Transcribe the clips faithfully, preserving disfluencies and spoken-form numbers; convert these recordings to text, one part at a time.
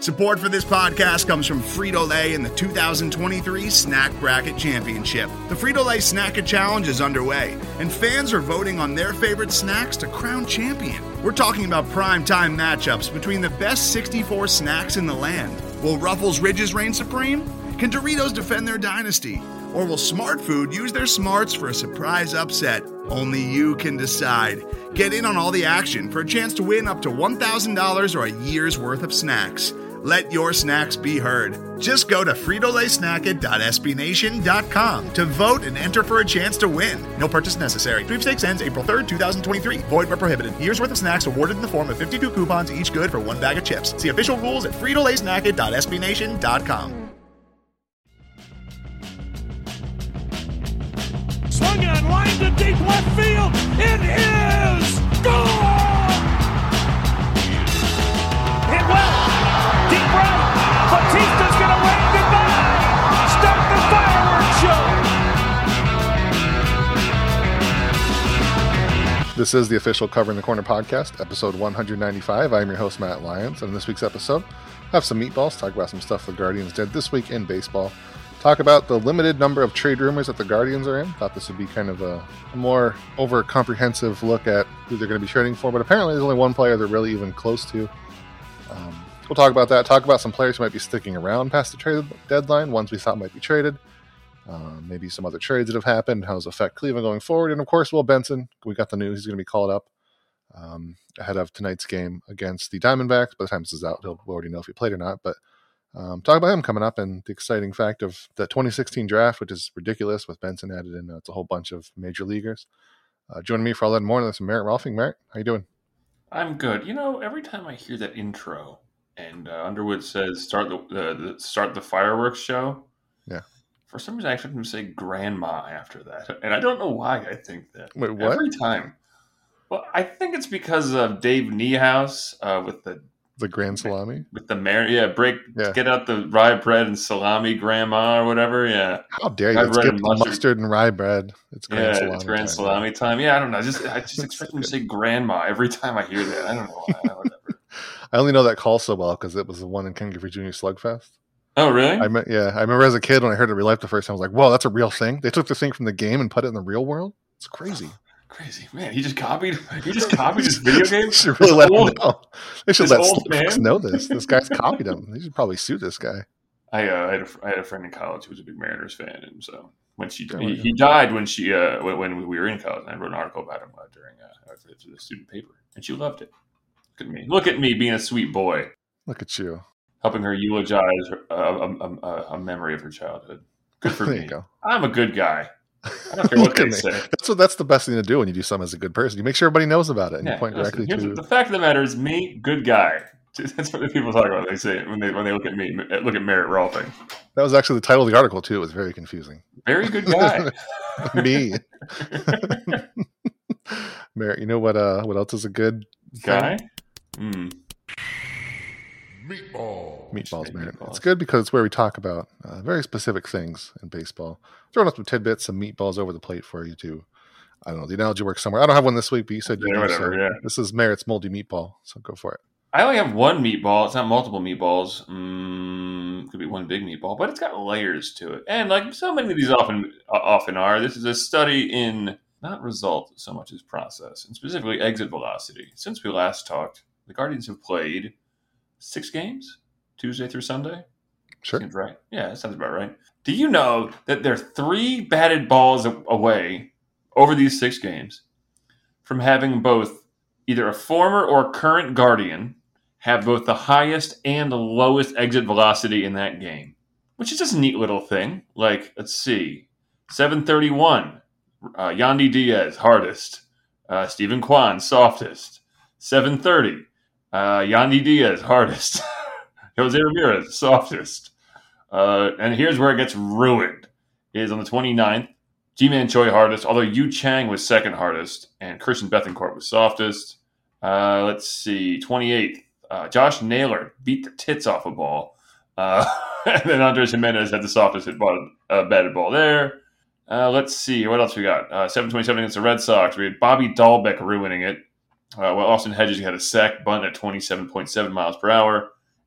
Support for this podcast comes from Frito-Lay and the two thousand twenty-three Snack Bracket Championship. The Frito-Lay Snack-A Challenge is underway, and fans are voting on their favorite snacks to crown champion. We're talking about prime-time matchups between the best sixty-four snacks in the land. Will Ruffles Ridges reign supreme? Can Doritos defend their dynasty? Or will Smart Food use their smarts for a surprise upset? Only you can decide. Get in on all the action for a chance to win up to one thousand dollars or a year's worth of snacks. Let your snacks be heard. Just go to Frito Lay Snack It dot S B Nation dot com to vote and enter for a chance to win. No purchase necessary. Sweepstakes ends April third, twenty twenty-three. Void where prohibited. Year's worth of snacks awarded in the form of fifty-two coupons, each good for one bag of chips. See official rules at Frito Lay Snack It dot S B Nation dot com. Swung on, line to deep left field. It is gone! Hit well. Deep right. Batista's going to wave goodbye. Start the fireworks show. This is the official Covering the Corner podcast, episode one ninety-five. I'm your host, Matt Lyons, and in this week's episode, I have some meatballs, talk about some stuff the Guardians did this week in baseball, talk about the limited number of trade rumors that the Guardians are in. Thought this would be kind of a, a more over-comprehensive look at who they're going to be trading for, but apparently there's only one player they're really even close to. Um, we'll talk about that, talk about some players who might be sticking around past the trade deadline, ones we thought might be traded, uh, maybe some other trades that have happened, how does it affect Cleveland going forward, and of course, Will Benson. We got the news he's going to be called up um, ahead of tonight's game against the Diamondbacks. By the time this is out, he'll we'll already know if he played or not, but Um, talk about him coming up and the exciting fact of the twenty sixteen draft, which is ridiculous with Benson added in. Uh, it's a whole bunch of major leaguers. Uh, joining me for all that and more, that's Merritt Rolfing. Merritt, how you doing? I'm good. You know, every time I hear that intro and uh, Underwood says start the, uh, the start the fireworks show, yeah. For some reason I expect him to say grandma after that, and I don't know why I think that. Wait, what? Every time. Well, I think it's because of Dave Niehaus uh, with the The grand salami? With the mar- yeah, break, yeah. Get out the rye bread and salami, grandma, or whatever, yeah. How dare you? Let's get mustard. mustard and rye bread. It's grand yeah, salami it's grand time. salami time. Yeah, I don't know. I just, I just expect him to say grandma every time I hear that. I don't know why. Whatever. I only know that call so well because it was the one in Ken Griffey Junior Slugfest. Oh, really? I me- yeah, I remember as a kid when I heard it real life the first time, I was like, whoa, that's a real thing? They took the thing from the game and put it in the real world? It's crazy. Crazy man! He just copied. He just copied his video game. They should really let him know. They should let folks know this. This guy's copied him. They should probably sue this guy. I, uh, I, had a, I had a friend in college who was a big Mariners fan, and so when she he, he died when she uh, when, when we were in college, and I wrote an article about him uh, during uh, for the student paper, and she loved it. Look at me! Look at me being a sweet boy. Look at you, helping her eulogize a, a, a, a memory of her childhood. Good for there me. You go. I'm a good guy. I don't care what they say. That's what. That's the best thing to do when you do something as a good person. You make sure everybody knows about it, and yeah, you point listen, directly to. The fact of the matter is, me, good guy. That's what the people talk about. They say when they when they look at me, look at Merritt Rolfing. That was actually the title of the article too. It was very confusing. Very good guy. me. Merritt, you know what? Uh, what else is a good guy? Mm. Meatballs. Meatballs, Merritt. It's good because it's where we talk about uh, very specific things in baseball. Throwing up some tidbits, some meatballs over the plate for you to, I don't know, the analogy works somewhere. I don't have one this week, but you said you yeah, do, whatever, so yeah. This is Merritt's moldy meatball, so go for it. I only have one meatball. It's not multiple meatballs. Mm, could be one big meatball, but it's got layers to it. And like so many of these often uh, often are, this is a study in not result so much as process, and specifically exit velocity. Since we last talked, the Guardians have played six games, Tuesday through Sunday. Sure. Seems right. Yeah, that sounds about right. Do you know that they're three batted balls away over these six games from having both either a former or current Guardian have both the highest and the lowest exit velocity in that game? Which is just a neat little thing. Like, let's see. seven thirty-one, uh, Yandy Diaz, hardest. Uh, Stephen Kwan, softest. seven thirty, uh, Yandy Diaz, hardest. Jose Ramirez, softest. Uh, and here's where it gets ruined. Is on the twenty-ninth, Ji-Man Choi hardest, although Yu Chang was second hardest, and Christian Bethancourt was softest. Uh, let's see, twenty-eighth, uh, Josh Naylor beat the tits off a ball. Uh, and then Andres Jimenez had the softest hit ball, uh, batted ball there. Uh, let's see, what else we got? Uh, seven twenty-seven against the Red Sox. We had Bobby Dahlbeck ruining it. Uh, while Austin Hedges had a sack bunt at twenty-seven point seven miles per hour.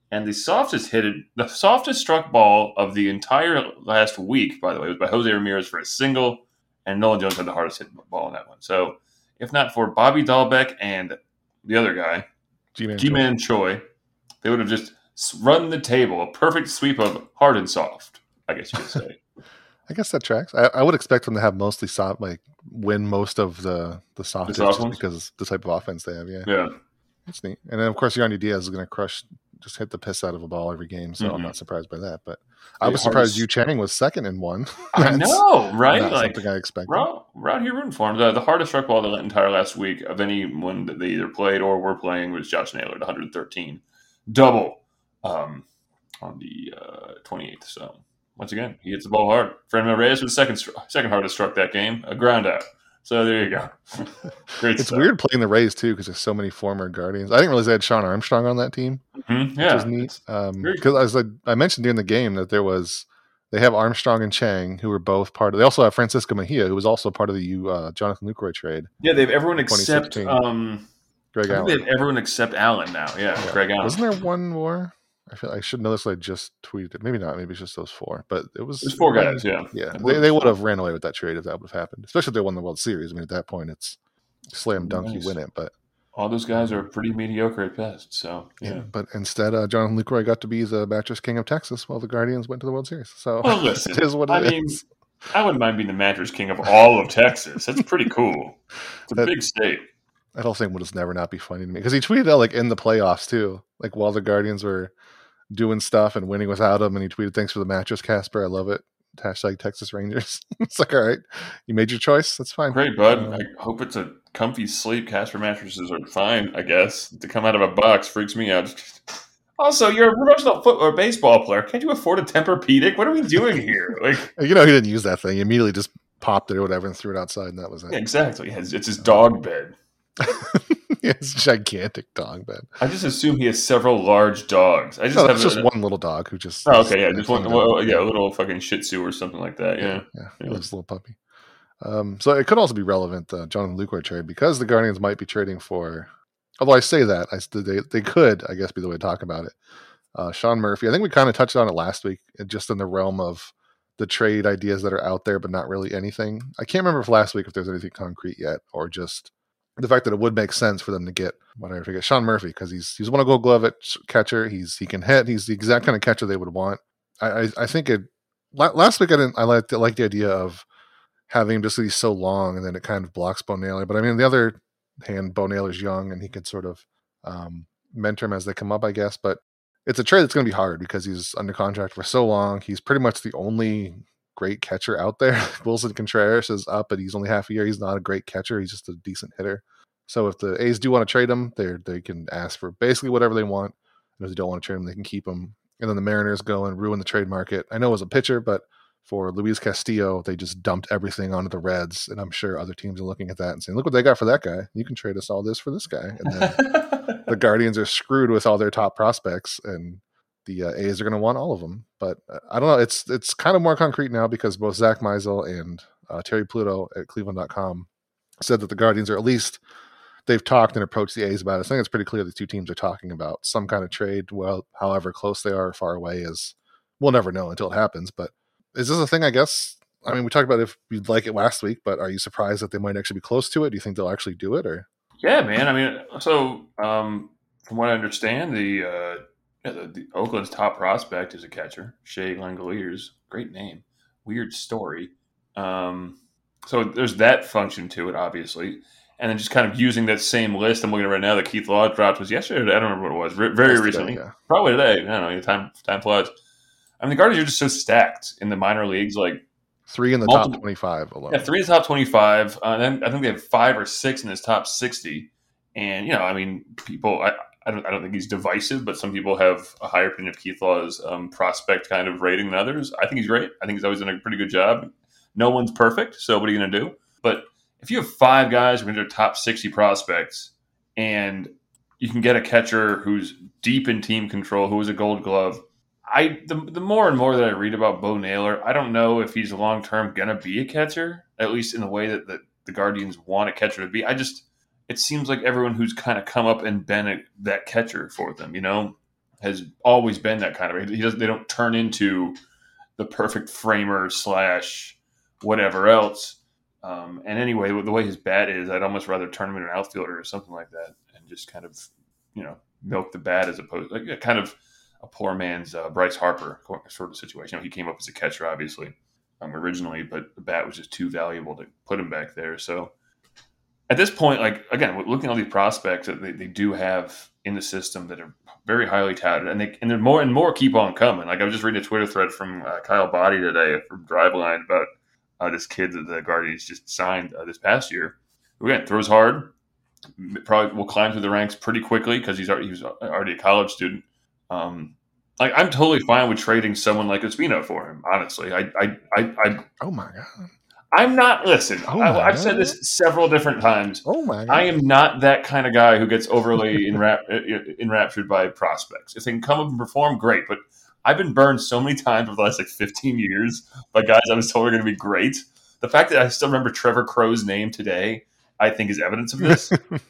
And the softest hit, the softest struck ball of the entire last week, by the way, was by Jose Ramirez for a single, and Nolan Jones had the hardest hit ball in that one. So, if not for Bobby Dahlbeck and the other guy, G-Man, G-Man Choi, they would have just run the table. A perfect sweep of hard and soft, I guess you could say. I guess that tracks. I, I would expect them to have mostly soft, like win most of the the soft, The hits soft just ones? because the type of offense they have. Yeah, Yeah. that's neat. And then of course Yandy Diaz is going to crush, just hit the piss out of a ball every game. So I'm Mhm. not surprised by that. But I Yeah, was surprised hardest- Yu Chang was second in one. I That's know, right? Not Like, something I expected. we're out, we're out here rooting for him. The, the hardest struck ball the entire last week of anyone that they either played or were playing was Josh Naylor at one hundred thirteen. Double um, on the uh, twenty-eighth. So, once again, he hits the ball hard. Fernando Reyes was the second, str- second hardest struck that game, a ground out. So, there you go. Great It's stuff. weird playing the Rays too because there's so many former Guardians. I didn't realize they had Sean Armstrong on that team, Mhm, which Yeah. is neat. it's very- Because as I, I mentioned during the game that there was, they have Armstrong and Chang who were both part of. They also have Francisco Mejia who was also part of the U uh, Jonathan Lucroy trade. Yeah, they have everyone except twenty sixteen. um, Greg I think Allen. they have everyone except Allen now. Yeah, Yeah. Greg Allen. Wasn't there one more? I feel I should know this. I just tweeted it. Maybe not. Maybe it's just those four. But it was. There's four guys. Yeah, Yeah, It they, was they would four. have ran away with that trade if that would have happened. Especially if they won the World Series. I mean, at that point, it's slam dunk. Nice. You win it. But All those guys are pretty mediocre at best. So yeah. yeah. But instead, uh, Jonathan Lucroy got to be the Mattress King of Texas while the Guardians went to the World Series. So Well, listen, it is what it I is. mean, I wouldn't mind being the mattress king of all of Texas. That's pretty cool. It's a That- big state. That whole thing would just never not be funny to me because he tweeted out like in the playoffs too, like while the Guardians were doing stuff and winning without him, and he tweeted, "Thanks for the mattress, Casper. I love it." Hashtag Texas Rangers. It's like, all right, you made your choice. That's fine. Great, bud. Um, I hope it's a comfy sleep. Casper mattresses are fine, I guess. To come out of a box freaks me out. Also, you're a professional foot or baseball player. Can't you afford a Tempur-Pedic? What are we doing here? Like, You know, he didn't use that thing. He immediately just popped it or whatever and threw it outside, and that was it. yeah, exactly. It's it's his dog bed. It's a gigantic dog bed. I just assume he has several large dogs. I just No, have it's just a, one little dog who just. Oh, okay, yeah, just one. hung Well, down. yeah, a little fucking Shih Tzu or something like that. Yeah. Yeah, Yeah. it was a little puppy. Um, so it could also be relevant, the Jonathan Lucroy trade, because the Guardians might be trading for. Although I say that, I they they could, I guess, be the way to talk about it. Uh, Sean Murphy. I think we kind of touched on it last week, just in the realm of the trade ideas that are out there, but not really anything. I can't remember if last week if there's anything concrete yet, or just the fact that it would make sense for them to get whatever to get Sean Murphy because he's he's won a Gold Glove at catcher. He's he can hit. He's the exact kind of catcher they would want. I I, I think it. Last week I didn't. I liked I liked the idea of having him just be so long and then it kind of blocks Bo Naylor. But I mean, on the other hand, Bo Naylor's young and he could sort of um, mentor him as they come up, I guess. But it's a trade that's going to be hard because he's under contract for so long. He's pretty much the only great catcher out there. Wilson Contreras is up, but he's only half a year. He's not a great catcher. He's just a decent hitter. So if the A's do want to trade him, they they can ask for basically whatever they want. And if they don't want to trade him, they can keep him. And then the Mariners go and ruin the trade market. I know as a pitcher, but for Luis Castillo, they just dumped everything onto the Reds. And I'm sure other teams are looking at that and saying, look what they got for that guy. You can trade us all this for this guy. And then the Guardians are screwed with all their top prospects, and the uh, A's are going to want all of them. But uh, I don't know. It's it's kind of more concrete now because both Zach Meisel and uh, Terry Pluto at Cleveland dot com said that the Guardians are at least they've talked and approached the A's about it. I think it's pretty clear the two teams are talking about some kind of trade. Well, however close they are or far away is we'll never know until it happens. But is this a thing? I guess. I mean, we talked about if you'd like it last week, but are you surprised that they might actually be close to it? Do you think they'll actually do it, or? Yeah, man. I mean, so um, from what I understand, the, uh, yeah, the the Oakland's top prospect is a catcher, Shea Langoliers. Great name, weird story. Um, so there's that function to it, obviously, and then just kind of using that same list. I'm looking at right now. That Keith Law dropped was yesterday. I don't remember what it was. Re- very Yesterday, recently, yeah. probably today. I don't know. Time time flies. I mean, the Guardians are just so stacked in the minor leagues. Like Three in the Multiple- top twenty-five alone. yeah, three in the top twenty-five. Uh, and then I think they have five or six in his top sixty. And, you know, I mean, people, I, I don't I don't think he's divisive, but some people have a higher opinion of Keith Law's um, prospect kind of rating than others. I think he's great. I think he's always done a pretty good job. No one's perfect, so what are you going to do? But if you have five guys who are in their top sixty prospects and you can get a catcher who's deep in team control, who is a Gold Glove, I the, the more and more that I read about Bo Naylor, I don't know if he's long term going to be a catcher, at least in the way that the, the Guardians want a catcher to be. I just, it seems like everyone who's kind of come up and been a, that catcher for them, you know, has always been that kind of. He doesn't. They don't turn into the perfect framer slash whatever else. Um, and anyway, the way his bat is, I'd almost rather turn him into an outfielder or something like that, and just kind of, you know, milk the bat as opposed like kind of a poor man's uh, Bryce Harper sort of situation. You know, he came up as a catcher, obviously, um, originally, but the bat was just too valuable to put him back there. So at this point, like, again, looking at all these prospects that they, they do have in the system that are very highly touted, and they and they're more and more keep on coming. Like, I was just reading a Twitter thread from uh, Kyle Body today from Driveline about uh, this kid that the Guardians just signed uh, this past year. Who, again, throws hard, probably will climb through the ranks pretty quickly because he's already, he was already a college student. Um, like, I'm totally fine with trading someone like Espino for him. Honestly, I, I, I, I oh my god. I'm not, listen, Oh I, I've God. said this several different times. Oh my God. I am not that kind of guy who gets overly enrap- enraptured by prospects. If they can come up and perform, great. But I've been burned so many times over the last like fifteen years by guys I was told were going to be great. The fact that I still remember Trevor Crow's name today, I think, is evidence of this.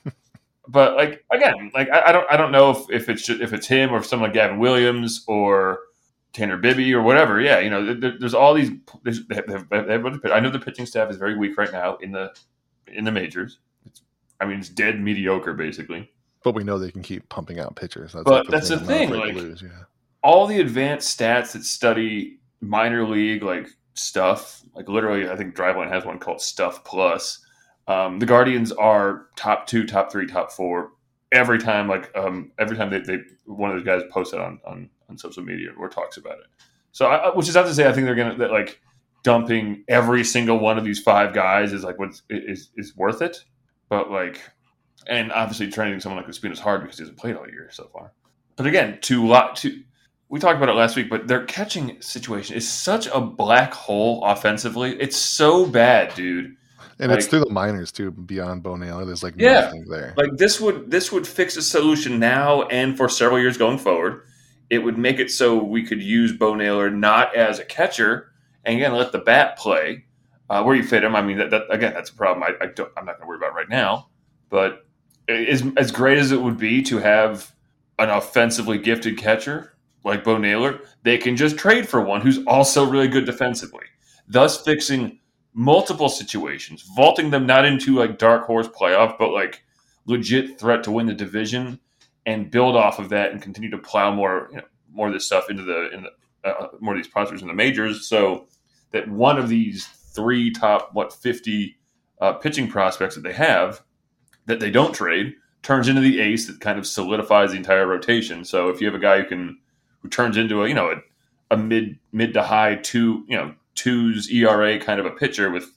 But like again, like I, I don't, I don't know if, if it's just, if it's him or if someone like Gavin Williams or Tanner Bibby or whatever. Yeah, you know, there, there's all these. There's, they have, they have, I know the pitching staff is very weak right now in the in the majors. It's, I mean, it's dead mediocre basically. But we know they can keep pumping out pitchers. That's but like that's the thing. Like Like, yeah. all the advanced stats that study minor league like stuff, like literally, I think Driveline has one called Stuff Plus. Um, the Guardians are top two, top three, top four every time. Like um, every time they, they one of those guys posts it on on. on social media or talks about it. So, I, which is not to say I think they're going to, like, dumping every single one of these five guys is, like, what is is worth it. But, like, and obviously trading someone like Espino is hard because he hasn't played all year so far. But again, to lot to we talked about it last week, but their catching situation is such a black hole offensively. It's so bad, dude. And like, it's through the minors too, beyond Bo Naylor. There's like yeah, nothing there. Like this would this would fix a solution now and for several years going forward. It would make it so we could use Bo Naylor not as a catcher and again let the bat play uh, where you fit him. I mean, that, that again, that's a problem. I, I don't, I'm not going to worry about right now. But as as great as it would be to have an offensively gifted catcher like Bo Naylor, they can just trade for one who's also really good defensively, thus fixing multiple situations, vaulting them not into like dark horse playoff, but like legit threat to win the division, and build off of that and continue to plow more, you know, more of this stuff into the, in the uh, more of these prospects in the majors, so that one of these three top what fifty uh, pitching prospects that they have that they don't trade turns into the ace that kind of solidifies the entire rotation. So if you have a guy who can who turns into a you know a, a mid mid to high two you know twos E R A kind of a pitcher with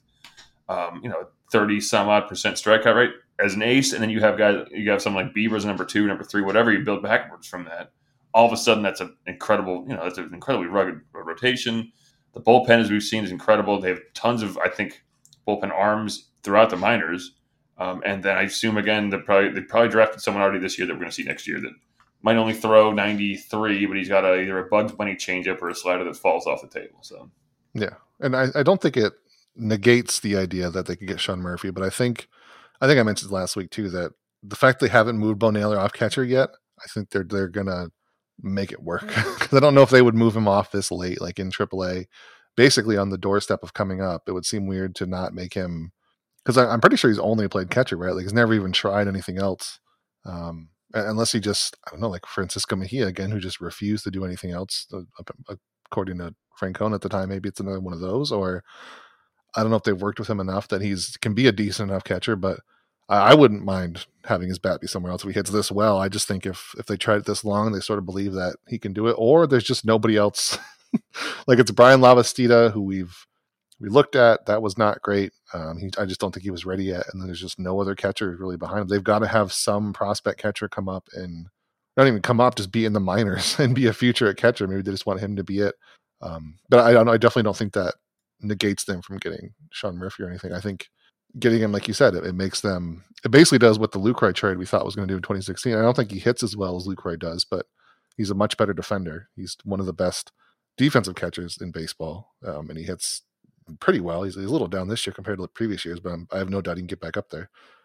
um, you know thirty some odd percent strikeout rate as an ace, and then you have guys you have someone like Bieber as number two, number three, whatever, you build backwards from that. All of a sudden, that's an incredible you know that's an incredibly rugged rotation. The bullpen, as we've seen, is incredible. They have tons of I think bullpen arms throughout the minors, um, and then I assume again they probably they probably drafted someone already this year that we're going to see next year that might only throw ninety-three, but he's got a, either a Bugs Bunny changeup or a slider that falls off the table. So. Yeah, and I, I don't think it negates the idea that they could get Sean Murphy, but I think I think I mentioned last week too that the fact they haven't moved Bo Naylor off catcher yet, I think they're they're gonna make it work. Because I don't know if they would move him off this late, like in triple A, basically on the doorstep of coming up. It would seem weird to not make him, because I'm pretty sure he's only played catcher, right? Like he's never even tried anything else, um, unless he just I don't know, like Francisco Mejia again, who just refused to do anything else, according to Francona at the time. Maybe it's another one of those, or I don't know if they've worked with him enough that he's can be a decent enough catcher, but I, I wouldn't mind having his bat be somewhere else if he hits this well. I just think if if they tried it this long, they sort of believe that he can do it, or there's just nobody else. Like it's Brian Lavastida, who we've we looked at. That was not great. Um, he, I just don't think he was ready yet, and then there's just no other catcher really behind him. They've got to have some prospect catcher come up and not even come up, just be in the minors and be a future at catcher. Maybe they just want him to be it. Um, but I, I definitely don't think that negates them from getting Sean Murphy or anything. I think getting him, like you said, it, it makes them, it basically does what the Lucroy trade we thought was going to do in twenty sixteen. I don't think he hits as well as Lucroy does, but he's a much better defender. He's one of the best defensive catchers in baseball, um, and he hits pretty well. He's, he's a little down this year compared to the previous years, but I'm, I have no doubt he can get back up there.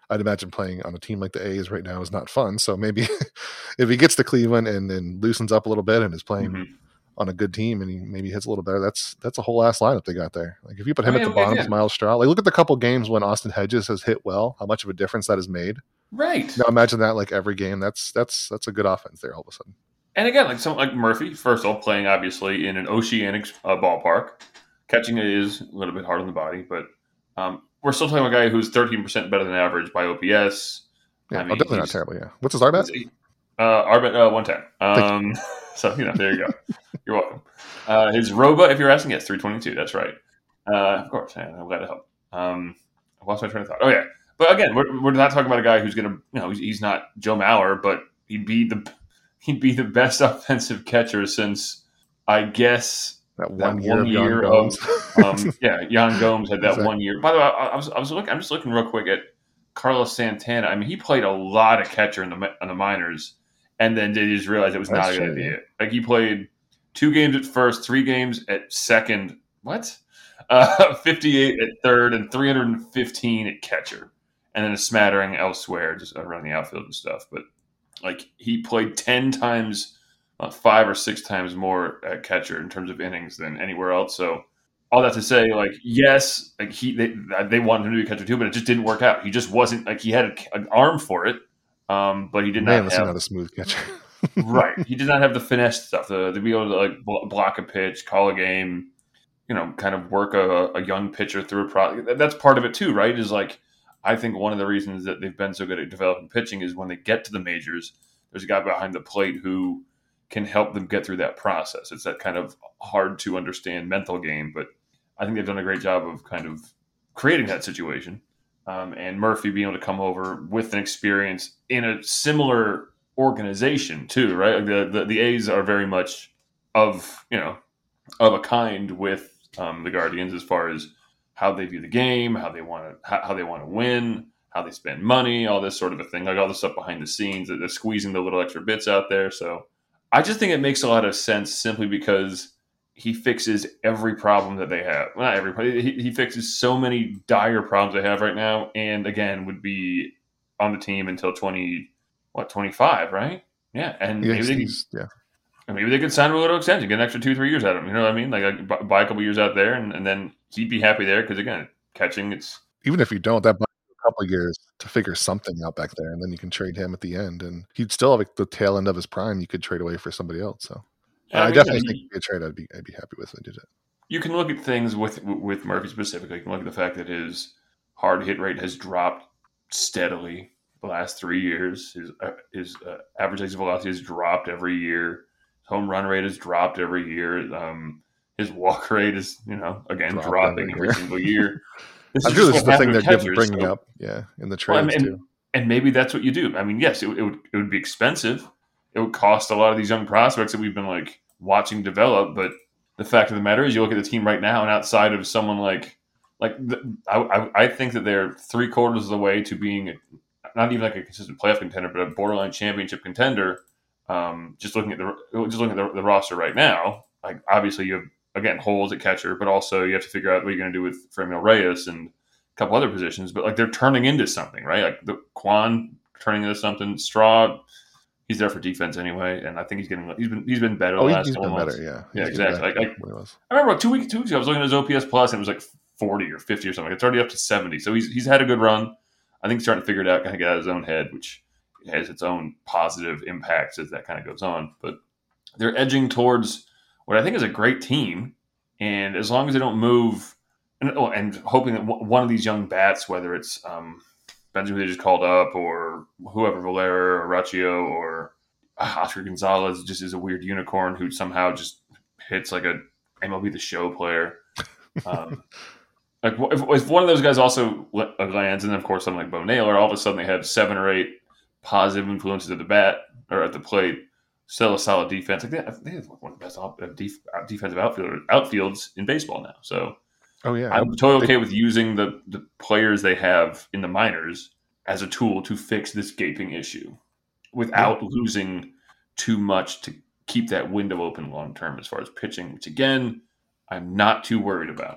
I'd imagine playing on a team like the A's right now is not fun. So maybe if he gets to Cleveland and then loosens up a little bit and is playing mm-hmm. on a good team and he maybe hits a little better, that's that's a whole ass lineup they got there. Like if you put him oh, yeah, at the bottom with Miles Straw, like look at the couple games when Austin Hedges has hit well, how much of a difference that has made. Right. Now imagine that like every game. That's that's that's a good offense there all of a sudden. And again, like someone like Murphy, first of all, playing obviously in an oceanic uh, ballpark, catching it is a little bit hard on the body, but um, we're still talking about a guy who's thirteen percent better than average by O P S. Yeah, I mean, oh, definitely not terrible. Yeah, what's his R B A? Uh, R B A uh, one ten. Um, so you know, there you go. You're welcome. Uh, his Roba, if you're asking, yes, three twenty-two. That's right. Uh, of course, yeah, I'm glad to help. Um, I lost my train of thought. Oh yeah, but again, we're, we're not talking about a guy who's going to, you know, he's, he's not Joe Mauer, but he'd be the he'd be the best offensive catcher since I guess. That one that year, one of, year of um, yeah, Yan Gomes had that exactly. one year. By the way, I, I was I was looking. I'm just looking real quick at Carlos Santana. I mean, he played a lot of catcher in the in the minors, and then did just realize it was That's not a good idea. Like he played two games at first, three games at second. What? Uh, fifty-eight at third, and three hundred fifteen at catcher, and then a smattering elsewhere, just around the outfield and stuff. But like he played ten times. Uh, five or six times more at catcher in terms of innings than anywhere else. So all that to say, like, yes, like he they, they wanted him to be a catcher too, but it just didn't work out. He just wasn't like he had a, an arm for it, um, but he did Man, not have not a smooth catcher. Right, he did not have the finesse stuff to, to be able to like block a pitch, call a game, you know, kind of work a, a young pitcher through a process. That's part of it too, right? Is like I think one of the reasons that they've been so good at developing pitching is when they get to the majors, there's a guy behind the plate who can help them get through that process. It's that kind of hard to understand mental game, but I think they've done a great job of kind of creating that situation. Um, and Murphy being able to come over with an experience in a similar organization too, right? Like the, the the A's are very much of, you know, of a kind with um, the Guardians as far as how they view the game, how they want to how, how they want to win, how they spend money, all this sort of a thing, like all the stuff behind the scenes that they're squeezing the little extra bits out there. So I just think it makes a lot of sense simply because he fixes every problem that they have. Well, not everybody. He, he fixes so many dire problems they have right now, and again, would be on the team until twenty, what twenty-five, right? Yeah, and yeah, maybe they, yeah, and maybe they could sign him a little extension, get an extra two, three years out of him. You know what I mean? Like, like buy a couple years out there, and, and then he'd be happy there because again, catching it's even if you don't, that buys you a couple of years to figure something out back there, and then you can trade him at the end, and he'd still have like, the tail end of his prime. You could trade away for somebody else. So yeah, I, I mean, definitely yeah, think it'd be a trade. I'd be I'd be happy with if they did it. You can look at things with with Murphy specifically. You can look at the fact that his hard hit rate has dropped steadily the last three years. His uh, his uh, average exit velocity has dropped every year. His home run rate has dropped every year. Um, his walk rate is, you know, again Drop dropping every, every single year. This I'm sure this is the thing they're catchers, bringing so. up, yeah, in the trades well, and, too. And maybe that's what you do. I mean, yes, it, it would it would be expensive. It would cost a lot of these young prospects that we've been like watching develop. But the fact of the matter is, you look at the team right now, and outside of someone like like the, I, I I think that they're three quarters of the way to being a, not even like a consistent playoff contender, but a borderline championship contender. Um, just looking at the just looking at the, the roster right now, like obviously you have again holes at catcher, but also you have to figure out what you're going to do with Franmil Reyes and a couple other positions. But like they're turning into something, right? Like the Quan turning into something. Straw, he's there for defense anyway, and I think he's getting he's been he's been better. Oh, the last he's couple been months. better, yeah. Yeah, he's exactly. Like, like, was. I remember two weeks two weeks ago, I was looking at his O P S plus, and it was like forty or fifty or something. It's already up to seventy, so he's he's had a good run. I think he's starting to figure it out, kind of get out of his own head, which has its own positive impacts as that kind of goes on. But they're edging towards what I think is a great team, and as long as they don't move, and, oh, and hoping that one of these young bats, whether it's um, Benjamin they just called up, or whoever, Valera or Raccio or Oscar Gonzalez, just is a weird unicorn who somehow just hits like a M L B The Show player. Um, like if, if one of those guys also lands, and then of course something like Bo Naylor, all of a sudden they have seven or eight positive influences at the bat or at the plate. Still a solid defense. Like they, they have one of the best def, defensive outfield, outfields in baseball now. So, oh yeah, I'm totally okay with using the the players they have in the minors as a tool to fix this gaping issue without yeah. losing too much to keep that window open long term as far as pitching, which again, I'm not too worried about.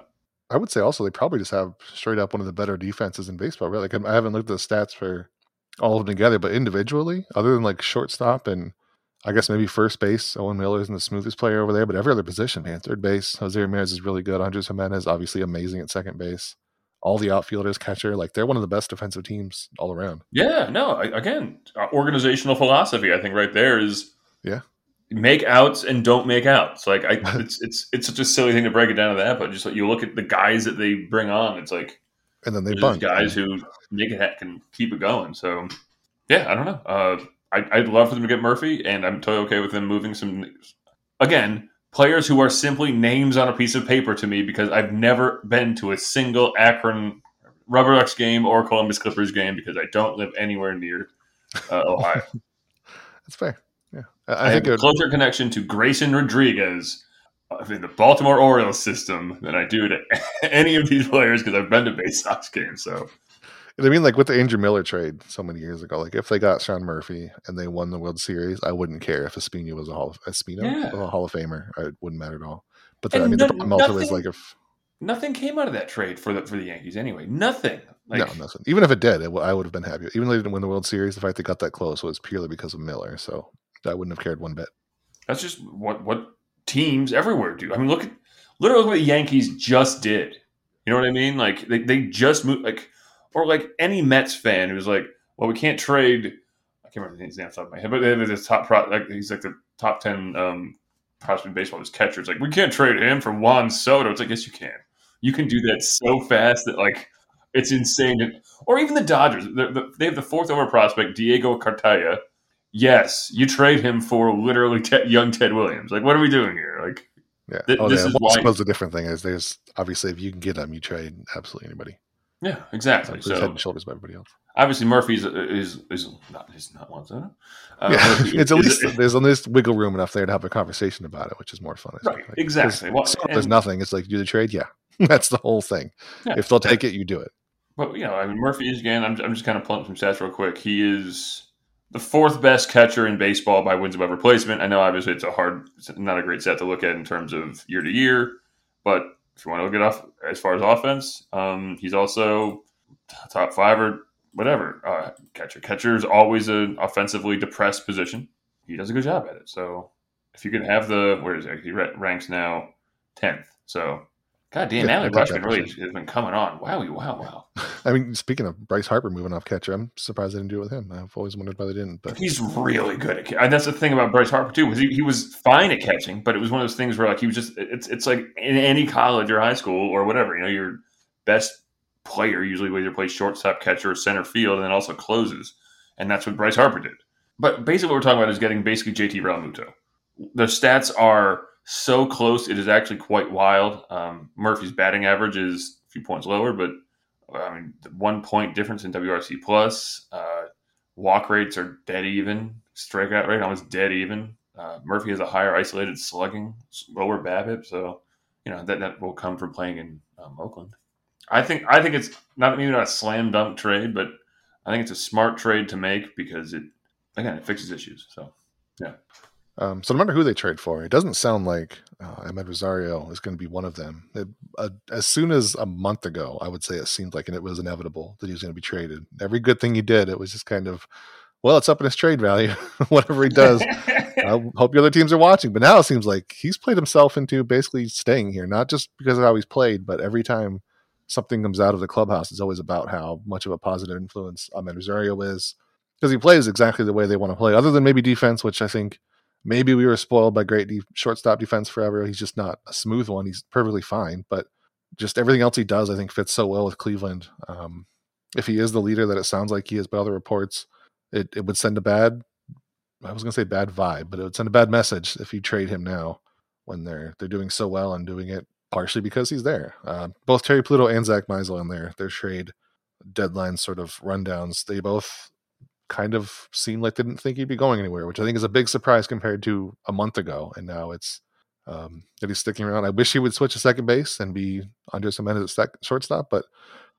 I would say also they probably just have straight up one of the better defenses in baseball. Right? Like I haven't looked at the stats for all of them together, but individually, other than like shortstop and I guess maybe first base, Owen Miller isn't the smoothest player over there, but every other position, man, third base, Jose Ramirez is really good. Andres Jimenez, obviously amazing at second base. All the outfielders, catcher, like they're one of the best defensive teams all around. Yeah, no, I- again, uh, organizational philosophy, I think right there is Yeah. make outs and don't make outs. Like I, it's it's it's such a silly thing to break it down to that, but just like you look at the guys that they bring on, it's like And then they there's bunt. guys who make it ha- can keep it going. So yeah, I don't know. Uh, I, I'd love for them to get Murphy, and I'm totally okay with them moving some. Again, players who are simply names on a piece of paper to me because I've never been to a single Akron Rubber Ducks game or Columbus Clippers game because I don't live anywhere near uh, Ohio. That's fair. Yeah, I, I, I think have it a closer connection to Grayson Rodriguez uh, in the Baltimore Orioles system than I do to any of these players because I've been to Bay Sox games. So. I mean, like with the Andrew Miller trade so many years ago, like if they got Sean Murphy and they won the World Series, I wouldn't care if Espino was a Hall of Espino Yeah. was a Hall of Famer. It wouldn't matter at all. But the, And I mean, no- the problem also is nothing- like if Nothing came out of that trade for the for the Yankees anyway. Nothing. Like, no, nothing. Even if it did, it, w- I would have been happy. Even though they didn't win the World Series, the fact they got that close was purely because of Miller. So I wouldn't have cared one bit. That's just what what teams everywhere do. I mean, look at literally look what the Yankees just did. You know what I mean? Like they, they just moved like or like any Mets fan who's like, well, we can't trade. I can't remember his name off the top of my head, but they have this top pro. Like he's like the top ten um, prospect in baseball. His catcher. It's like we can't trade him for Juan Soto. It's like yes, you can. You can do that so fast that like it's insane. Or even the Dodgers. The, the, they have the fourth over prospect Diego Cartaya. Yes, you trade him for literally Ted, young Ted Williams. Like, what are we doing here? Like, Yeah. Th- oh, this yeah. is Well, I why- suppose the different thing is there's obviously if you can get them, you trade absolutely anybody. yeah, exactly. There's head So and shoulders by everybody else. obviously Murphy's is is not is not Juan Soto. Uh, yeah, Murphy it's at is- least there's at least wiggle room enough there to have a conversation about it, which is more fun. I think. Right, Like, exactly. Well, there's, there's and- nothing. It's like do the trade. Yeah, that's the whole thing. Yeah. If they'll take it, you do it. But you know, I mean, Murphy is again. I'm I'm just kind of pulling some stats real quick. He is the fourth best catcher in baseball by wins above replacement. I know, obviously, it's a hard, it's not a great stat to look at in terms of year to year. But if you want to look at off as far as offense, um, he's also top five or whatever uh, catcher. Catcher is always an offensively depressed position. He does a good job at it. So if you can have the where is it? He ra- ranks now tenth. So. God damn, Yeah, Adley I got Rutschman that really percent. has been coming on. Wowie, wow, wow. I mean, speaking of Bryce Harper moving off catcher, I'm surprised they didn't do it with him. I've always wondered why they didn't. But He's really good at catching. And that's the thing about Bryce Harper, too, was he, he was fine at catching, but it was one of those things where, like, he was just, it's it's like in any college or high school or whatever, you know, your best player usually either plays shortstop, catcher, or center field, and then also closes. And that's what Bryce Harper did. But basically what we're talking about is getting basically J T Realmuto. The stats are so close, it is actually quite wild. Um, Murphy's batting average is a few points lower, but I mean, the one point difference in W R C plus. Uh, walk rates are dead even. Strikeout rate almost dead even. Uh, Murphy has a higher isolated slugging, lower BABIP, so you know that that will come from playing in um, Oakland. I think I think it's not maybe not a slam dunk trade, but I think it's a smart trade to make because it again it fixes issues. So yeah. Um, so no matter who they trade for, it doesn't sound like uh, Ahmed Rosario is going to be one of them. It, uh, as soon as a month ago, I would say it seemed like and it was inevitable that he was going to be traded. Every good thing he did, it was just kind of, well, it's up in his trade value. Whatever he does, I hope the other teams are watching. But now it seems like he's played himself into basically staying here, not just because of how he's played, but every time something comes out of the clubhouse, it's always about how much of a positive influence Ahmed Rosario is because he plays exactly the way they want to play, other than maybe defense, which I think maybe we were spoiled by great de- shortstop defense forever. He's just not a smooth one. He's perfectly fine, but just everything else he does, I think, fits so well with Cleveland. Um, if he is the leader that it sounds like he is by other reports, it, it would send a bad, I was going to say bad vibe, but it would send a bad message if you trade him now when they're they're doing so well and doing it partially because he's there. Uh, both Terry Pluto and Zach Meisel in their, their trade deadline sort of rundowns, they both kind of seemed like they didn't think he'd be going anywhere, which I think is a big surprise compared to a month ago. And now it's um, that he's sticking around. I wish he would switch to second base and be Andres Jimenez at sec- shortstop, but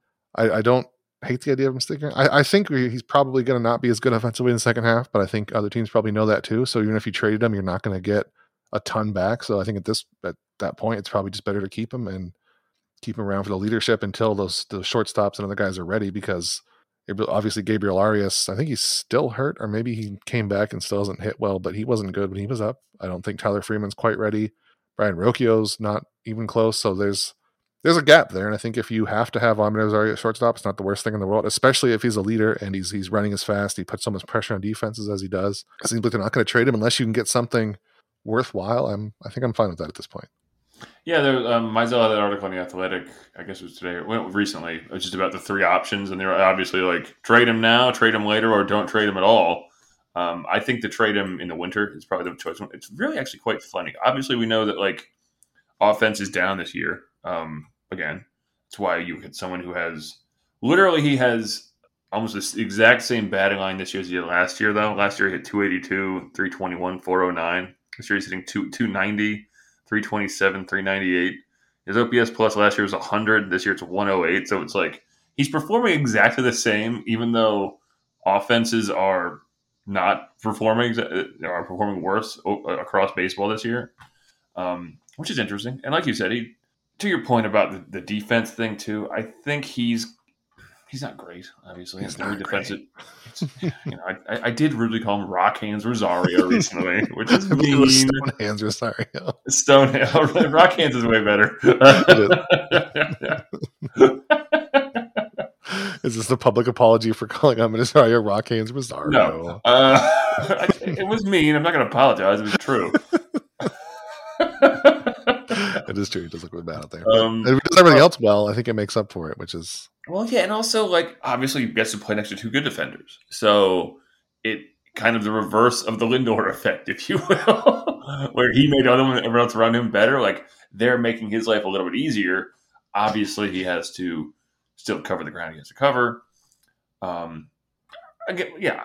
I, I don't hate the idea of him sticking around. I, I think he's probably going to not be as good offensively in the second half, but I think other teams probably know that too. So even if you traded him, you're not going to get a ton back. So I think at this at that point, it's probably just better to keep him. And keep him around for the leadership until those those shortstops and other guys are ready, because obviously Gabriel Arias, I think he's still hurt, or maybe he came back and still hasn't hit well, but he wasn't good when he was up. I don't think Tyler Freeman's quite ready. Brian Rocchio's not even close, so there's there's a gap there, and I think if you have to have Amed Rosario at shortstop, it's not the worst thing in the world, especially if he's a leader and he's he's running as fast. He puts so much pressure on defenses as he does. It seems like they're not going to trade him unless you can get something worthwhile. I'm I think I'm fine with that at this point. Yeah, there, um, Mizell had an article on The Athletic, I guess it was today, well, recently, it was just about the three options, and they were obviously like, trade him now, trade him later, or don't trade him at all. Um, I think to trade him in the winter is probably the choice. It's really actually quite funny. Obviously, we know that like offense is down this year. Um, again, that's why you get someone who has, literally he has almost the exact same batting line this year as he did last year, though. Last year he hit two eighty-two, three twenty-one, four oh nine. This year he's hitting two ninety. three twenty-seven, three ninety-eight. His O P S plus last year was one hundred. This year it's one oh eight. So it's like he's performing exactly the same, even though offenses are not performing, are performing worse across baseball this year, um, which is interesting. And like you said, he, to your point about the, the defense thing too, I think he's he's not great. Obviously, he's very not defensive. You know, I, I did really call him Rock Hands Rosario recently, which is mean. Stone Hands Rosario. Stone Rock Hands is way better. Is this the public apology for calling him Rosario Rock Hands Rosario? No, uh, it was mean. I'm not going to apologize. It was true. It is true. He does look really bad out there. Um, if he does everything else well, I think it makes up for it, which is... Well, yeah, and also, like, obviously he gets to play next to two good defenders. So it kind of the reverse of the Lindor effect, if you will, where he made everyone else around him better. Like, they're making his life a little bit easier. Obviously, he has to still cover the ground he has to cover. Um, again, yeah,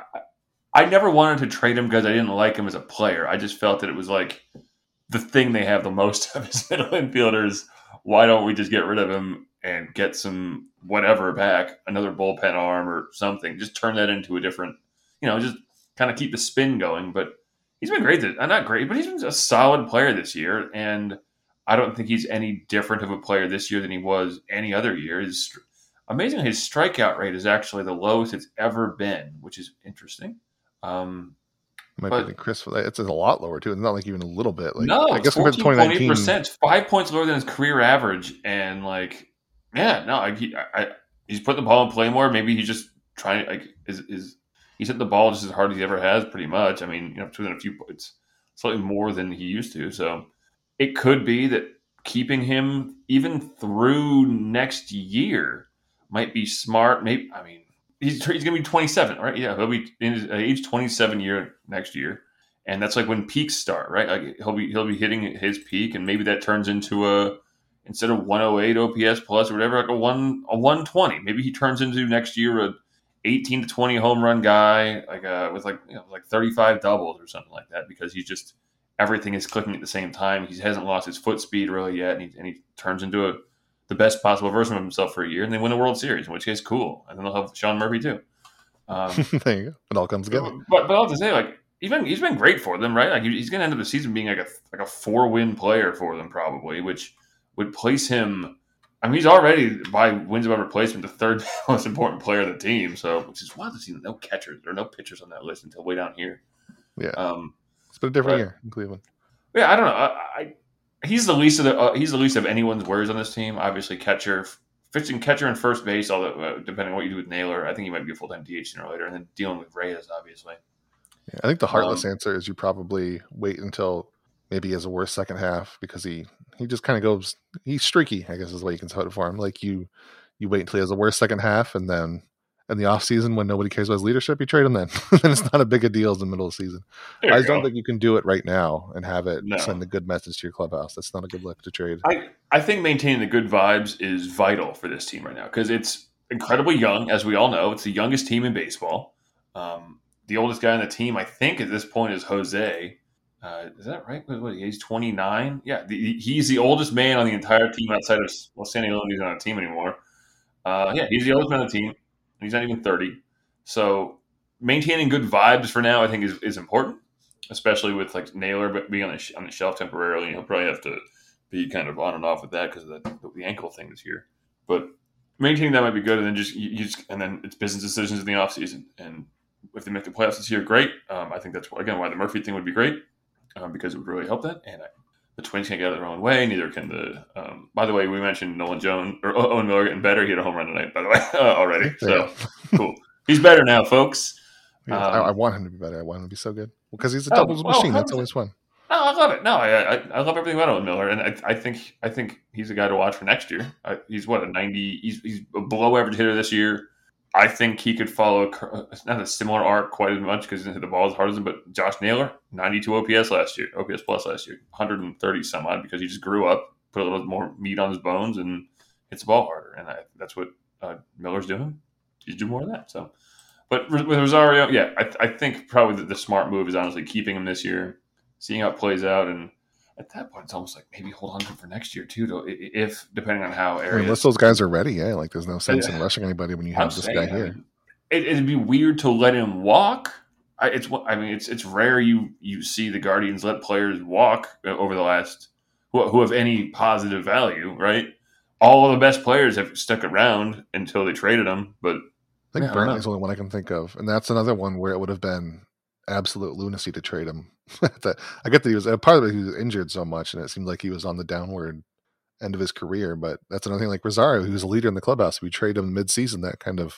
I never wanted to trade him because I didn't like him as a player. I just felt that it was like the thing they have the most of his middle infielders. Why don't we just get rid of him and get some whatever back, another bullpen arm or something? Just turn that into a different, you know, just kind of keep the spin going. But he's been great. This, not great, but he's been a solid player this year. And I don't think he's any different of a player this year than he was any other year. It's amazing. His strikeout rate is actually the lowest it's ever been, which is interesting. Um, Might but, be the Chris. It's a lot lower too. It's not like even a little bit. Like, no, I guess fourteen compared to twenty nineteen, percent, five points lower than his career average. And like, yeah, no, I, he, I, he's putting the ball in play more. Maybe he's just trying. Like, is is he's hitting the ball just as hard as he ever has, pretty much. I mean, you know, within a few points, slightly more than he used to. So it could be that keeping him even through next year might be smart. Maybe I mean. He's, he's going to be twenty-seven, right? Yeah, he'll be in his age twenty-seven year next year, and that's like when peaks start, right? Like he'll be he'll be hitting his peak, and maybe that turns into a instead of one oh eight O P S plus or whatever, like a one a one twenty. Maybe he turns into next year a eighteen to twenty home run guy, like uh with like you know like thirty-five doubles or something like that, because he's just everything is clicking at the same time. He hasn't lost his foot speed really yet, and he, and he turns into a the best possible version of himself for a year, and they win the World Series, in which case, cool. And then they'll have Sean Murphy too. Um, there you go. It all comes together. But but I'll have to say, like, he's been he's been great for them, right? Like he's going to end up the season being like a like a four win player for them, probably, which would place him. I mean, he's already by wins above replacement the third most important player of the team. So, which is wild to see no catchers or no pitchers on that list until way down here. Yeah, um, it's been a different but, year in Cleveland. Yeah, I don't know. I. I He's the least of the uh, he's the least of anyone's worries on this team. Obviously, catcher, fixing catcher and first base. Although uh, depending on what you do with Naylor, I think he might be a full time D H sooner or later. And then dealing with Reyes, obviously. Yeah, I think the heartless um, answer is you probably wait until maybe he has a worse second half, because he he just kind of goes he's streaky. I guess is the way you can put it for him. Like you you wait until he has a worse second half, and then in the off season when nobody cares about his leadership, you trade him then. Then it's not a big a deal as the middle of the season. I just go. don't think you can do it right now and have it no. send a good message to your clubhouse. That's not a good look to trade. I, I think maintaining the good vibes is vital for this team right now, because it's incredibly young, as we all know. It's the youngest team in baseball. Um, the oldest guy on the team, I think, at this point is Jose. Uh, is that right? What, what, he's twenty-nine? Yeah, the, he's the oldest man on the entire team outside of well, Sandy Alonso's not on a team anymore. Uh, yeah, he's the oldest man on the team. He's not even thirty. So maintaining good vibes for now, I think, is, is important, especially with like Naylor being on the, on the shelf temporarily. He'll probably have to be kind of on and off with that because of the, the ankle thing this year. But maintaining that might be good, and then just you, you just and then it's business decisions in the offseason. And if they make the playoffs this year, great. Um, I think that's again why the Murphy thing would be great um, because it would really help that. And I, the Twins can't get out of their own way. Neither can the. Um, by the way, we mentioned Nolan Jones or Owen Miller getting better. He had a home run tonight, by the way, uh, already. So cool. He's better now, folks. Um, I, I want him to be better. I want him to be so good because he's a oh, doubles well, machine. That's always fun. No, I love it. No, I, I I love everything about Owen Miller, and I, I think I think he's a guy to watch for next year. I, he's what a ninety. He's he's a below average hitter this year. I think he could follow it's not a similar arc quite as much because he didn't hit the ball as hard as him. But Josh Naylor, ninety-two O P S last year, O P S plus last year, one hundred thirty some odd because he just grew up, put a little more meat on his bones, and hits the ball harder. And I, that's what uh, Miller's doing. He's doing more of that. So, but with Rosario, yeah, I, I think probably the, the smart move is honestly keeping him this year, seeing how it plays out, and at that point, it's almost like maybe hold on to him for next year too, though, if depending on how areas. I mean, unless those guys are ready, yeah. Like, there's no sense yeah. in rushing anybody when you have I'm this saying, guy here. I mean, it, it'd be weird to let him walk. I, it's I mean, it's it's rare you you see the Guardians let players walk over the last who, who have any positive value, right? All of the best players have stuck around until they traded them, but I think yeah, Brantley's the only one I can think of, and that's another one where it would have been absolute lunacy to trade him. that, I get that he was part of it. He was injured so much, and it seemed like he was on the downward end of his career. But that's another thing. Like Rosario, who's a leader in the clubhouse, we trade him mid-season. That kind of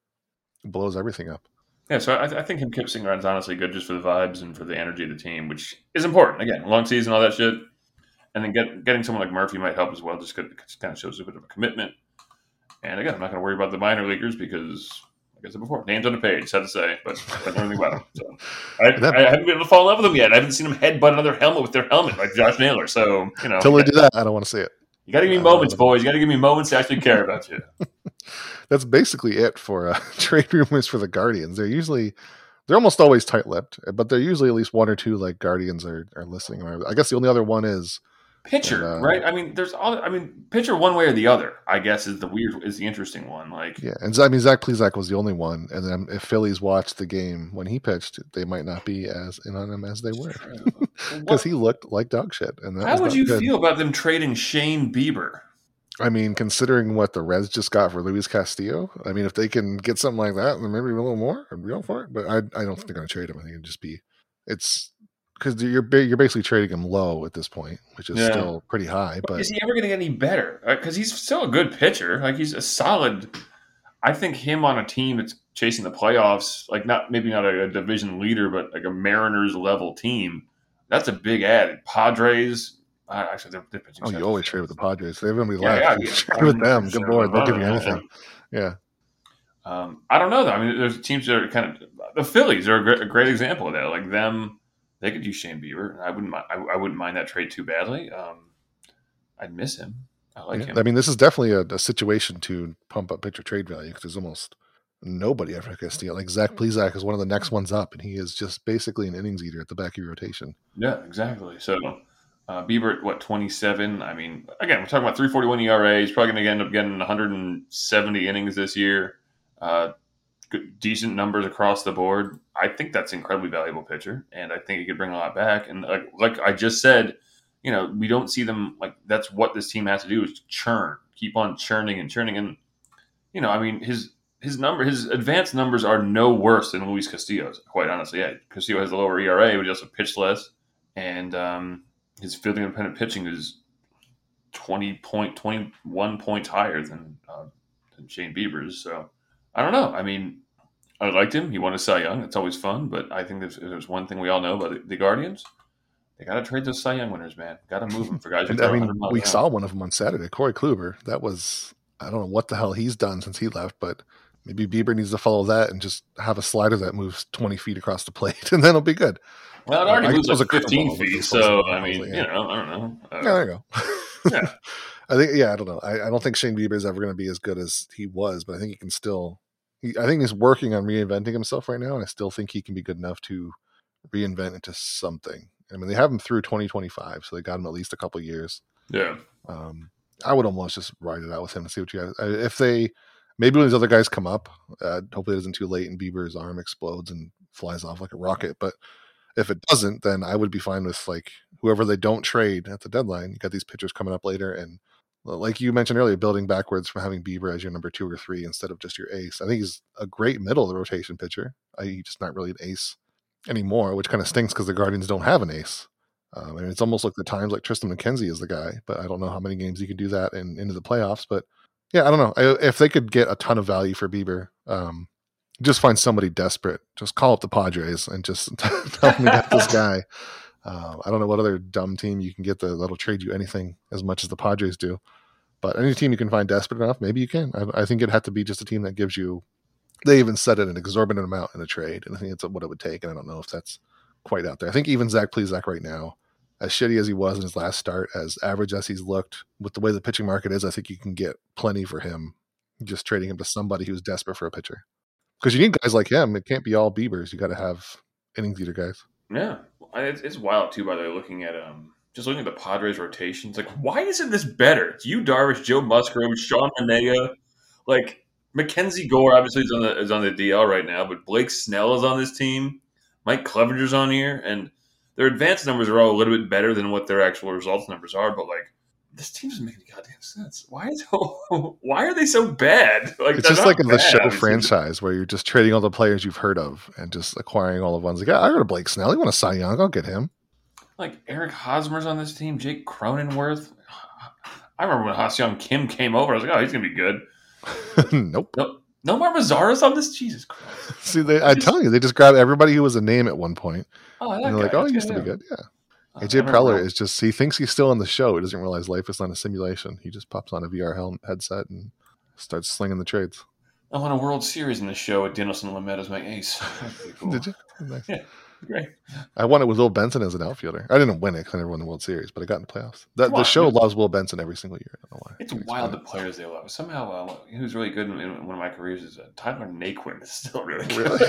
blows everything up. Yeah, so I, I think him kissing around is honestly good just for the vibes and for the energy of the team, which is important. Again, long season, all that shit, and then get, getting someone like Murphy might help as well. Just because it kind of shows a bit of a commitment. And again, I'm not going to worry about the minor leaguers because. Like I said before, names on the page, sad to say, but I don't know anything about them. So I, that, I haven't been able to fall in love with them yet. I haven't seen them headbutt another helmet with their helmet like Josh Naylor. So, you know. Until they do that, I don't want to see it. You got to give me moments, boys. You got to give me moments to actually care about you. That's basically it for uh, trade rumors for the Guardians. They're usually, they're almost always tight-lipped, but they're usually at least one or two like Guardians are, are listening. I guess the only other one is pitcher, and, uh, right? I mean, there's all. I mean, pitcher one way or the other. I guess is the weird, is the interesting one. Like, yeah, and I mean, Zach Plesac was the only one, and then if Phillies watched the game when he pitched, they might not be as in on him as they were because he looked like dog shit. And that how would you good. feel about them trading Shane Bieber? I mean, considering what the Reds just got for Luis Castillo, I mean, if they can get something like that, then maybe a little more, I'd go for it. But I, I don't think they're going to trade him. I think it'd just be, it's. Because you're you're basically trading him low at this point, which is yeah. still pretty high. But is he ever going to get any better? Because he's still a good pitcher. Like he's a solid. I think him on a team that's chasing the playoffs, like not maybe not a, a division leader, but like a Mariners level team. That's a big add. Padres. Uh, actually, they're, they're pitching. Oh, you always trade with the Padres. They haven't been yeah, left. Yeah, trade with them. Good lord, they'll give you anything. Yeah. Um, I don't know though. I mean, there's teams that are kind of the Phillies are a great, a great example of that. Like them. They could use Shane Bieber, and I wouldn't. I, I wouldn't mind that trade too badly. Um, I'd miss him. I like yeah, him. I mean, this is definitely a, a situation to pump up pitcher trade value because there's almost nobody after Castillo. Like Zach Plesac is one of the next ones up, and he is just basically an innings eater at the back of your rotation. Yeah, exactly. So uh, Bieber at what twenty-seven? I mean, again, we're talking about three forty-one E R A. He's probably going to end up getting one hundred seventy innings this year. Uh, Good, decent numbers across the board. I think that's an incredibly valuable pitcher, and I think he could bring a lot back. And like, like I just said, you know, we don't see them like that's what this team has to do is churn, keep on churning and churning. And you know, I mean, his his number, his advanced numbers are no worse than Luis Castillo's. Quite honestly, yeah, Castillo has a lower E R A, but he also pitched less, and um, his fielding independent pitching is twenty point twenty one points higher than uh, than Shane Bieber's. So. I don't know. I mean, I liked him. He won a Cy Young. It's always fun. But I think there's, there's one thing we all know about the, the Guardians. They got to trade those Cy Young winners, man. Got to move them for guys who and, throw I mean, we out. saw one of them on Saturday, Corey Kluber. That was, I don't know what the hell he's done since he left, but maybe Bieber needs to follow that and just have a slider that moves twenty feet across the plate, and then it'll be good. Well, it already uh, moves like fifteen feet, so, I mean, yeah. you know, I don't know. Uh, yeah, there you go. yeah. I think, yeah, I don't know. I, I don't think Shane Bieber is ever going to be as good as he was, but I think he can still. He, I think he's working on reinventing himself right now, and I still think he can be good enough to reinvent into something. I mean, they have him through twenty twenty-five, so they got him at least a couple years. Yeah. Um, I would almost just ride it out with him and see what you guys. If they maybe when these other guys come up, uh, hopefully it isn't too late and Bieber's arm explodes and flies off like a rocket. But If it doesn't, then I would be fine with like whoever they don't trade at the deadline. You got these pitchers coming up later, and like you mentioned earlier, building backwards from having Bieber as your number two or three instead of just your ace. I think he's a great middle of the rotation pitcher. I, he's just not really an ace anymore, which kind of stinks because the Guardians don't have an ace. Um, I mean, it's almost like the times like Tristan McKenzie is the guy, but I don't know how many games you can do that in, into the playoffs. But yeah, I don't know. I, if they could get a ton of value for Bieber, um, just find somebody desperate. Just call up the Padres and just tell them to get this guy. Uh, I don't know what other dumb team you can get that, that'll trade you anything as much as the Padres do. But any team you can find desperate enough, maybe you can. I, I think it'd have to be just a team that gives you, they even said it an exorbitant amount in a trade. And I think it's what it would take. And I don't know if that's quite out there. I think even Zach Plesac right now, as shitty as he was in his last start, as average as he's looked, with the way the pitching market is, I think you can get plenty for him, just trading him to somebody who's desperate for a pitcher. Because you need guys like him. It can't be all Biebers. You got to have innings eater guys. Yeah. It's, it's wild, too, by the way, looking at um, just looking at the Padres rotations. Like, why isn't this better? It's you, Darvish, Joe Musgrove, Sean Manaea. Like, Mackenzie Gore obviously is on the is on the D L right now, but Blake Snell is on this team. Mike Clevenger's on here, and their advanced numbers are all a little bit better than what their actual results numbers are. But like, this team doesn't make any goddamn sense. Why is why are they so bad? Like, it's just like bad, the show obviously. Franchise where you're just trading all the players you've heard of and just acquiring all the ones. Like, I got a Blake Snell. You want a Cy Young? I'll get him. Like Eric Hosmer's on this team. Jake Cronenworth. I remember when Ha-Seong Kim came over. I was like, oh, he's gonna be good. Nope. No, Nomar Mazara's on this. Jesus Christ. See, they, I tell you, they just grabbed everybody who was a name at one point. Oh, that and they're guy. like, oh, That's he used good, to be yeah. good. Yeah. Oh, A J I remember Preller when- is just, he thinks he's still on the show. He doesn't realize life is not a simulation. He just pops on a V R hel- headset and starts slinging the trades. I won a World Series in the show with Dinelson Lamet as my ace. That's pretty cool. Did you? Nice. Yeah, great. I won it with Will Benson as an outfielder. I didn't win it because I never won the World Series, but I got in the playoffs. The, Come the on, show man. loves Will Benson every single year. I don't know why. It's It's wild funny. the players they love. Somehow, uh, who's really good in, in one of my careers is uh, Tyler Naquin is still really good.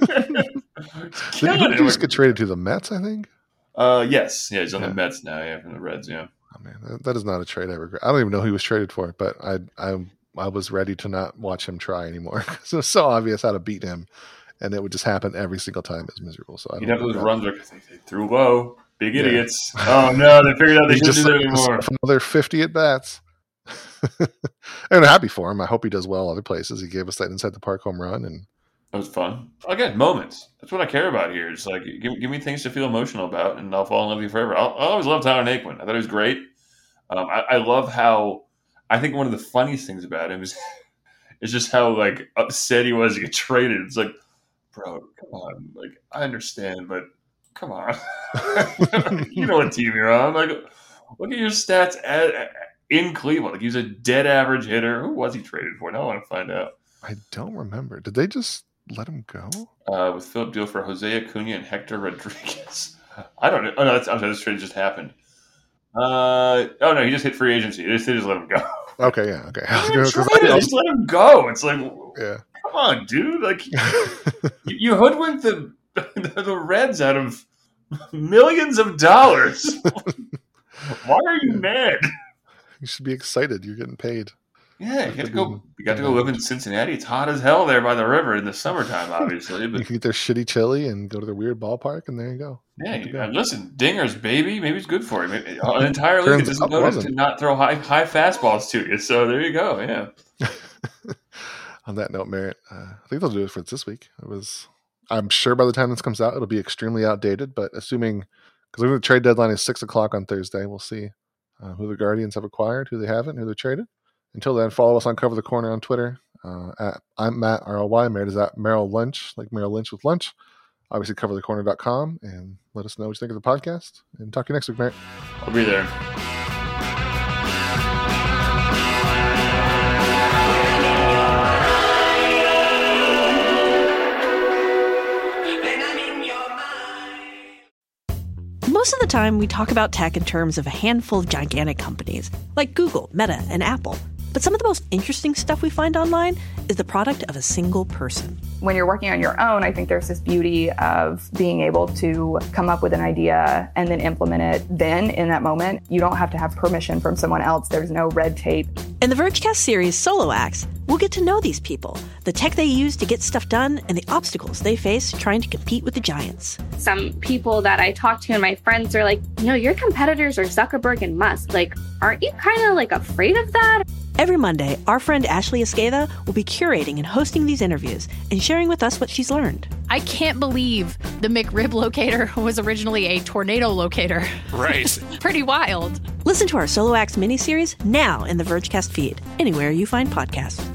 Did he just get traded to the Mets, I think? Uh, yes, yeah, he's on Yeah. the Mets now. Yeah, from the Reds. Yeah, Oh, man, that, that is not a trade I regret. I don't even know who he was traded for, but I I I was ready to not watch him try anymore because it was so obvious how to beat him, and it would just happen every single time. It was miserable. So I don't you'd have know those that. runs where they, they threw low, big Yeah. idiots. Oh no, they figured out they He shouldn't just do that set anymore. himself another fifty at bats. And I'm happy for him. I hope he does well other places. He gave us that inside the park home run, and That was fun. Again, moments. That's what I care about here. It's like give, give me things to feel emotional about, and I'll fall in love with you forever. I'll, I always love Tyler Naquin. I thought he was great. Um, I, I love how I think one of the funniest things about him is is just how like upset he was to get traded. It's like, bro, come on. Like I understand, but come on. You know what team you're on. Like, look at your stats at, in Cleveland. Like he was a dead average hitter. Who was he traded for? Now I want to find out. I don't remember. Did they just let him go? Uh, with Philip Deal for Jose Acuna and Hector Rodriguez. I don't know. Oh, no, that's, I'm sorry, this trade just happened. Uh, oh, no, he just hit free agency. They just, they just let him go. Okay, yeah, okay. I was They gonna- didn't 'cause trade him. I- They just let him go. It's like, yeah. come on, dude. Like, you, you hoodwinked the, the, the Reds out of millions of dollars. Why are you mad? You should be excited. You're getting paid. Yeah, you got to go. You got to go live in Cincinnati. It's hot as hell there by the river in the summertime, obviously. You But can get their shitty chili and go to their weird ballpark, and there you go. yeah, Good to you, go. uh, listen, dingers, baby. Maybe it's good for you. Maybe, an entire league Turns is out noticed wasn't. to not throw high high fastballs to you. So there you go. Yeah. On that note, Merritt, uh, I think they'll do it for this week. It was, I'm sure by the time this comes out, it'll be extremely outdated. But assuming, because the trade deadline is six o'clock on Thursday, we'll see uh, who the Guardians have acquired, who they haven't, who they're traded. Until then, follow us on Cover the Corner on Twitter. Uh, at, I'm Matt R L Y. Merritt is at Merrill Lynch, like Merrill Lynch with lunch. Obviously, cover the corner dot com, and let us know what you think of the podcast. And talk to you next week, Merritt. I'll be there. Most of the time, we talk about tech in terms of a handful of gigantic companies, like Google, Meta, and Apple. But some of the most interesting stuff we find online is the product of a single person. When you're working on your own, I think there's this beauty of being able to come up with an idea and then implement it then in that moment. You don't have to have permission from someone else. There's no red tape. In the Vergecast series Solo Acts, we'll get to know these people, the tech they use to get stuff done, and the obstacles they face trying to compete with the giants. Some people that I talk to and my friends are like, you know, your competitors are Zuckerberg and Musk. Like, aren't you kind of like afraid of that? Every Monday, our friend Ashley Esqueda will be curating and hosting these interviews and sharing with us what she's learned. I can't believe the McRib locator was originally a tornado locator. Right. Pretty wild. Listen to our Solo Acts miniseries now in the Vergecast feed, anywhere you find podcasts.